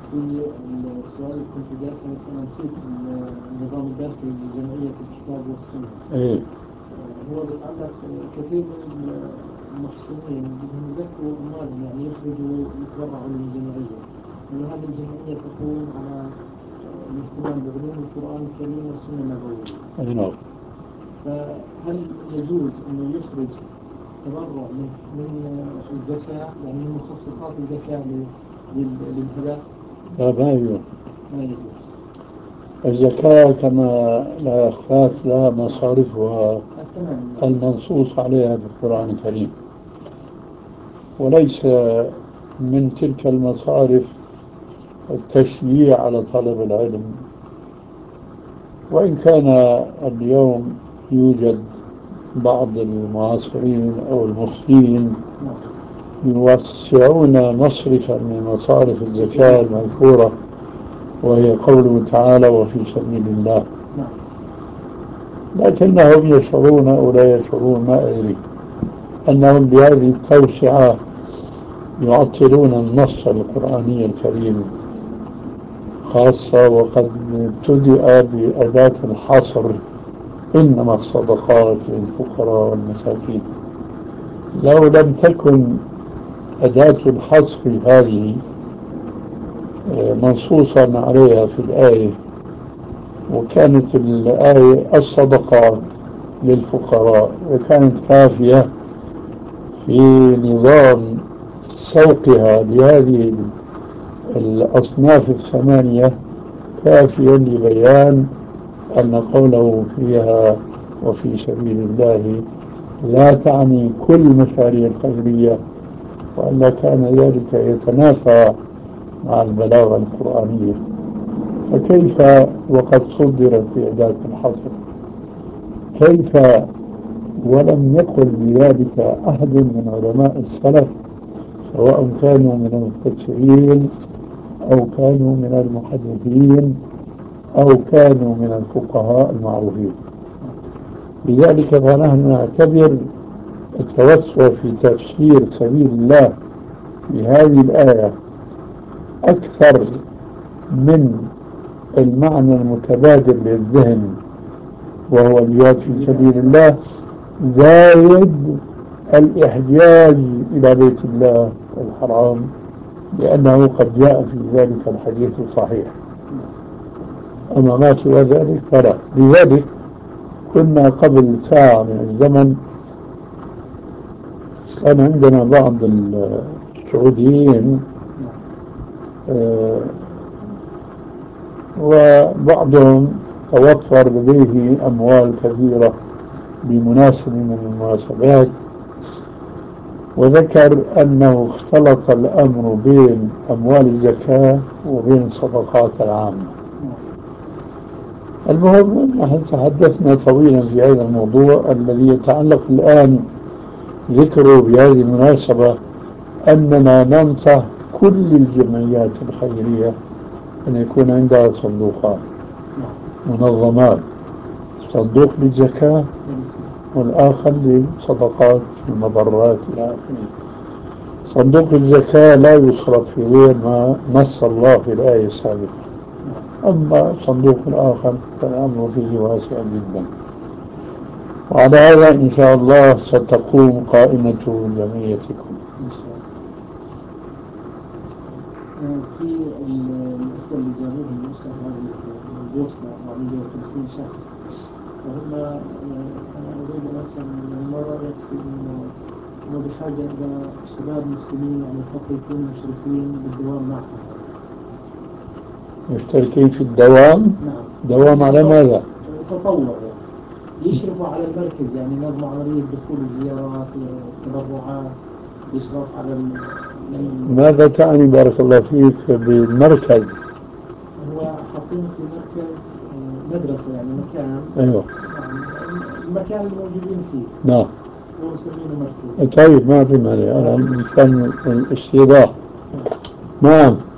في السؤال اللي كنت جالسه أنا نسيت النظام الداخلي لجمعية الكتاب والسنة. إيه. هو بيتعلق كثير من المحسنين بدهم يزكوا أموالهم، يعني يخرجوا يتبرعوا للجمعية، لأن هذه الجمعية تقوم على الاهتمام بعلوم القرآن الكريم والسنة النبوية. أي نعم. فهل يجوز أنه يخرج تبرع من الزكاة، يعني من مخصصات الزكاة للهدف؟ لا، ما يجوز. ما يجوز. الزكاة كما لا يخفاك لها مصارفها تمام. المنصوص عليها في القرآن الكريم، وليس من تلك المصارف التشجيع على طلب العلم. وإن كان اليوم يوجد بعض المعاصرين أو المفتين يوسعون مصرفا من مصارف الزكاة المذكورة، وهي قوله تعالى وفي سبيل الله، لكنهم يشعرون أو لا يشعرون ما أدري أنهم بهذه التوسعة يعطلون النص القرآني الكريم، خاصة وقد ابتدأ بأداة الحصر إنما الصدقات للفقراء والمساكين. لو لم تكن أداة الحصر هذه منصوصا عليها في الآية، وكانت الآية الصدقات للفقراء، وكانت كافية في نظام سوقها لهذه الأصناف الثمانية، كافيا لبيان أن قوله فيها وفي سبيل الله لا تعني كل المشاريع الخيرية، وأن كان ذلك يتنافى مع البلاغة القرآنية. فكيف وقد صدرت في أداة الحصر، كيف ولم يقل بذلك أحد من علماء السلف، سواء كانوا من المفسرين أو كانوا من المحدثين أو كانوا من الفقهاء المعروفين؟ لذلك فنحن نعتبر التوسع في تفسير سبيل الله بهذه الآية أكثر من المعنى المتبادر للذهن، وهو الجهاد في سبيل الله، زايد الإحجاج إلى بيت الله الحرام، لأنه قد جاء في ذلك الحديث الصحيح. أما ما سوى ذلك فلا. لذلك كنا قبل ساعة من الزمن كان عندنا بعض السعوديين وبعضهم توفر لديه أموال كثيرة بمناسبة من المناسبات، وذكر أنه اختلط الأمر بين أموال الزكاة وبين الصدقات العامة. المهم نحن تحدثنا طويلا في هذا الموضوع الذي يتعلق الآن ذكره بهذه المناسبة، أننا ننصح كل الجمعيات الخيرية أن يكون عندها صندوقات، منظمات، صندوق للزكاة والآخر للصدقات المضرات إلى آخره. صندوق الزكاة لا يصرف في غير ما نص الله في الآية السابقة، أما الصندوق الآخر فالأمر فيه واسع جدا. وعلى هذا إن شاء الله ستقوم قائمة جمعيتكم. في الأخوة اللي جابوهم من أسر هذه البوسنة 450 شخص، وهم أنا أريد أن أسأل ما رأيك في إنه بحاجة إلى شباب مسلمين، يعني حتى يكونوا مشرفين بالدوام معهم؟ مشتركين في الدوام؟ نعم. دوام على ماذا؟ تطوع، يعني يشرفوا على المركز، يعني ينظموا عملية دخول الزيارات، التبرعات، الإشراف على ماذا تعني بارك الله فيك بالمركز؟ هو حاطين في مركز مدرسة، يعني مكان. أيوه. المكان اللي موجودين فيه. نعم. هو مسمينه مركز. طيب ما في مانع، أنا مكان الاستيضاح. نعم.